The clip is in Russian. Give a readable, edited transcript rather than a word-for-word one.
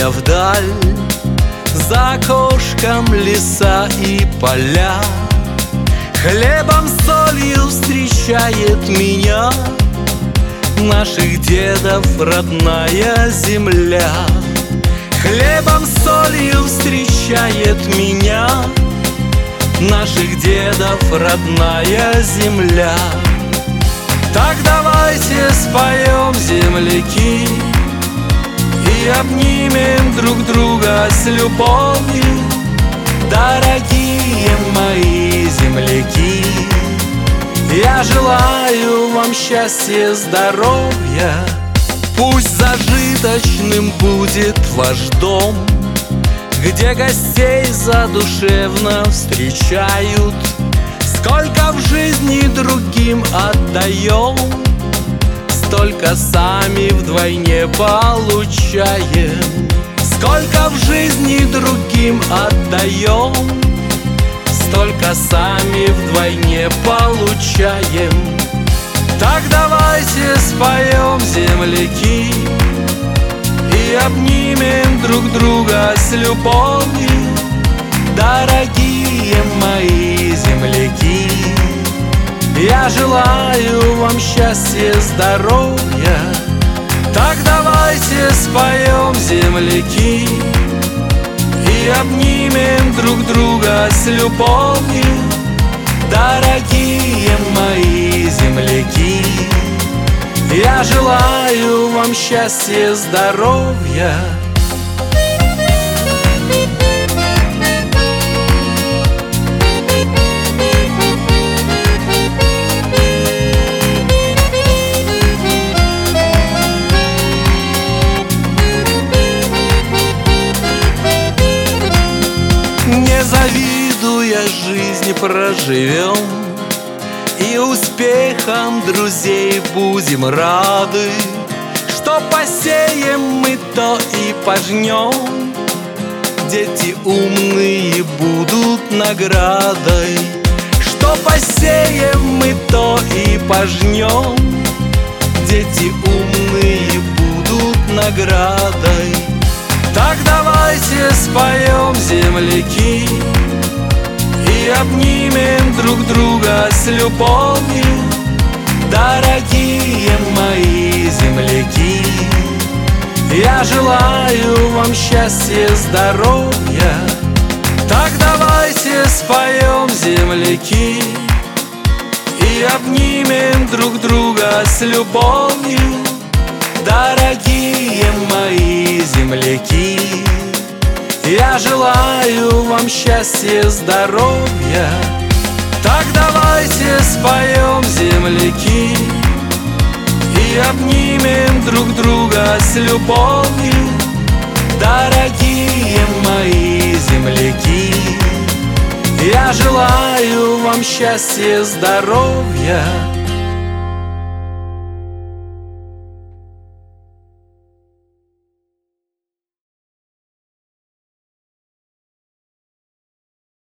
меня вдаль, за окошком леса и поля. Хлебом, солью встречает меня наших дедов родная земля. Хлебом, солью встречает меня наших дедов родная земля. Так давайте споем, земляки, и обнимем друг друга с любовью. Дорогие мои земляки, я желаю вам счастья, здоровья. Пусть зажиточным будет ваш дом, где гостей задушевно встречают. Сколько в жизни другим отдаем, столько сами вдвойне получаем. Сколько в жизни другим отдаем, столько сами вдвойне получаем. Так давайте споем, земляки, и обнимем друг друга с любовью. Дорогие мои земляки, я желаю вам счастья, здоровья. Так давайте споем, земляки, и обнимем друг друга с любовью. Дорогие мои земляки, я желаю вам счастья, здоровья. Не завидуя жизнь проживем, и успехом друзей будем рады. Что посеем мы, то и пожнем. Дети умные будут наградой. Что посеем мы, то и пожнем. Дети умные будут наградой. Так давайте споем, земляки, и обнимем друг друга с любовью. Дорогие мои земляки, я желаю вам счастья, здоровья. Так давайте споем, земляки, и обнимем друг друга с любовью. Дорогие мои земляки, я желаю вам счастья, здоровья. Так давайте споем, земляки, и обнимем друг друга с любовью. Дорогие мои земляки, я желаю вам счастья, здоровья.